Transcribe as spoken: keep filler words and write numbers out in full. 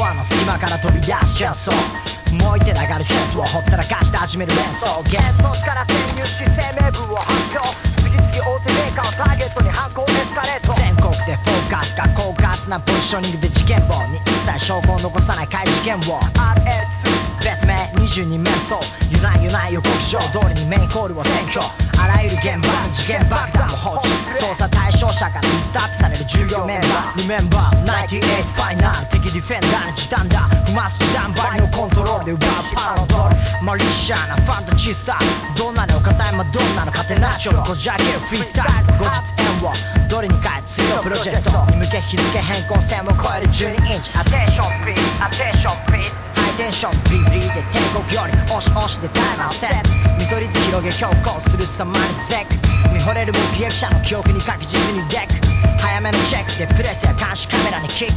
アの隙間から飛び出すチェンソー燃えて流るチェスをほったらかして始める連想幻想から転入し声明文を発表次々大手メーカーをターゲットに犯行エスカレート全国でフォーカスが狡猾なポジショニングで事件簿に一切証拠を残さない怪事件を アールエルツー 別名にじゅうに面相ゆないゆない予告状通りにメインコールを占拠あらゆる現場の事件爆弾も放置捜査対象者からリストアップされる重要メンバー Remember ナインティエイトファイナル敵ディフェンダーの時短だ踏ます時短バリのコントロールで奪うパラドルマリッシャーなファンタジスタどんなのお堅いマドンナのカテナチョこじ開けるフリースタイル後日縁をどれに変え次のプロジェクトに向け日付変更線を超えるじゅうにインチアテンションフリーアテンションフリーハイテンションビリビリで帝国より押し押しでタイマーセット見取り図広げ強行する様にゼック見惚れる目撃者の記憶に確実にデック早めのチェックでプレスや監視カメラにキック